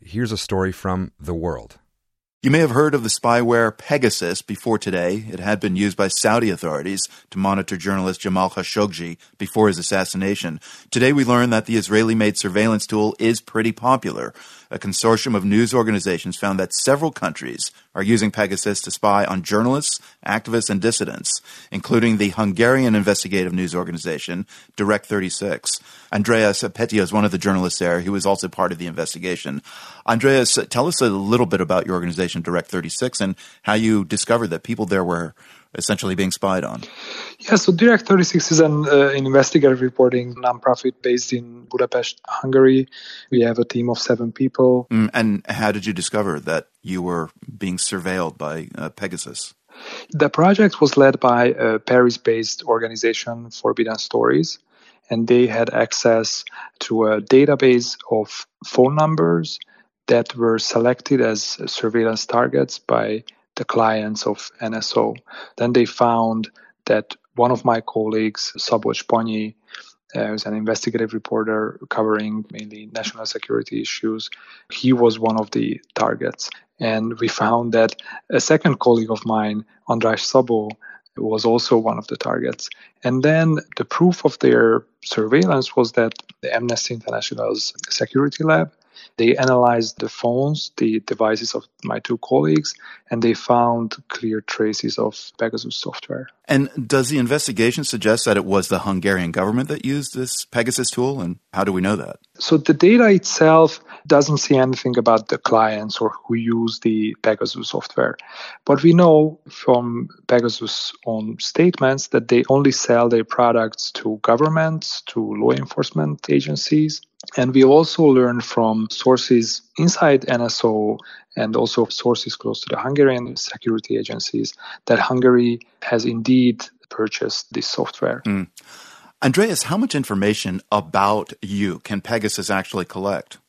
here's a story from The World. You may have heard of the spyware Pegasus before today. It had been used by Saudi authorities to monitor journalist Jamal Khashoggi before his assassination. Today we learned that the Israeli-made surveillance tool is pretty popular. A consortium of news organizations found that several countries are using Pegasus to spy on journalists, activists, and dissidents, including the Hungarian investigative news organization, Direct 36. Andreas Petios is one of the journalists there. He was also part of the investigation. Andreas, tell us a little bit about your organization, Direct 36, and how you discovered that people there were essentially being spied on. Yeah, so Direct 36 is an investigative reporting nonprofit based in Budapest, Hungary. We have a team of 7 people. And how did you discover that you were being surveilled by Pegasus? The project was led by a Paris-based organization, Forbidden Stories, and they had access to a database of phone numbers that were selected as surveillance targets by the clients of NSO. Then they found that one of my colleagues, Szabolcs Panyi, who's an investigative reporter covering mainly national security issues, he was one of the targets. And we found that a second colleague of mine, András Szabó, was also one of the targets. And then the proof of their surveillance was that the Amnesty International's security lab, they analyzed the phones, the devices of my 2 colleagues, and they found clear traces of Pegasus software. And does the investigation suggest that it was the Hungarian government that used this Pegasus tool? And how do we know that? So the data itself doesn't say anything about the clients or who use the Pegasus software. But we know from Pegasus' own statements that they only sell their products to governments, to law enforcement agencies. And we also learned from sources inside NSO and also sources close to the Hungarian security agencies that Hungary has indeed purchased this software. Andreas, how much information about you can Pegasus actually collect?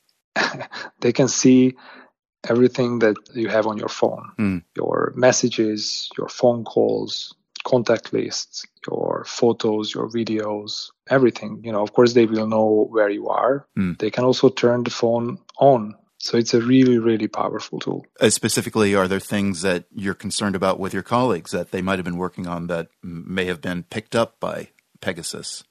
They can see everything that you have on your phone, your messages, your phone calls, contact lists, your photos, your videos, everything. Of course, they will know where you are. They can also turn the phone on. So it's a really, really powerful tool. Specifically, are there things that you're concerned about with your colleagues that they might have been working on that may have been picked up by Pegasus?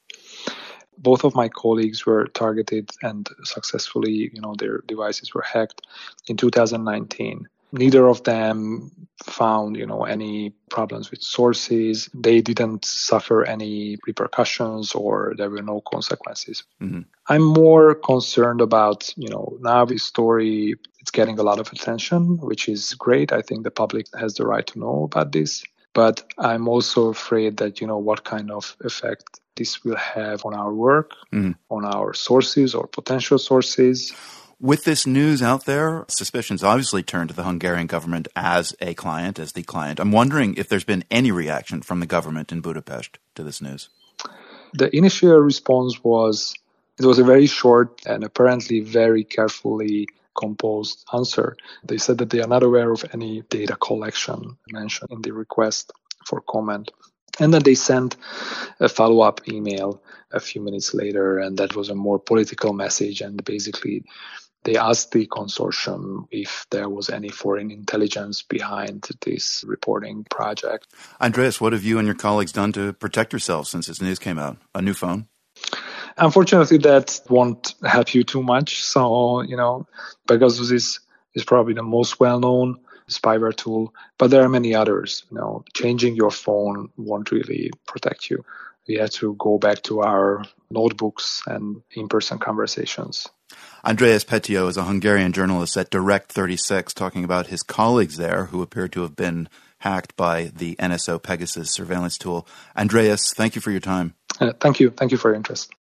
Both of my colleagues were targeted and successfully, their devices were hacked in 2019. Neither of them found, any problems with sources. They didn't suffer any repercussions or there were no consequences. I'm more concerned about, now this story, it's getting a lot of attention, which is great. I think the public has the right to know about this. But I'm also afraid that, what kind of effect this will have on our work, on our sources or potential sources. With this news out there, suspicions obviously turn to the Hungarian government as the client. I'm wondering if there's been any reaction from the government in Budapest to this news. The initial response was a very short and apparently very carefully composed answer. They said that they are not aware of any data collection mentioned in the request for comment. And then they sent a follow-up email a few minutes later, and that was a more political message. And basically, they asked the consortium if there was any foreign intelligence behind this reporting project. Andreas, what have you and your colleagues done to protect yourselves since this news came out? A new phone? Unfortunately, that won't help you too much. So, Pegasus is probably the most well-known spyware tool, but there are many others. Changing your phone won't really protect you. We have to go back to our notebooks and in-person conversations. Andreas Petios is a Hungarian journalist at Direct 36, talking about his colleagues there who appear to have been hacked by the NSO Pegasus surveillance tool. Andreas, thank you for your time. Thank you. Thank you for your interest.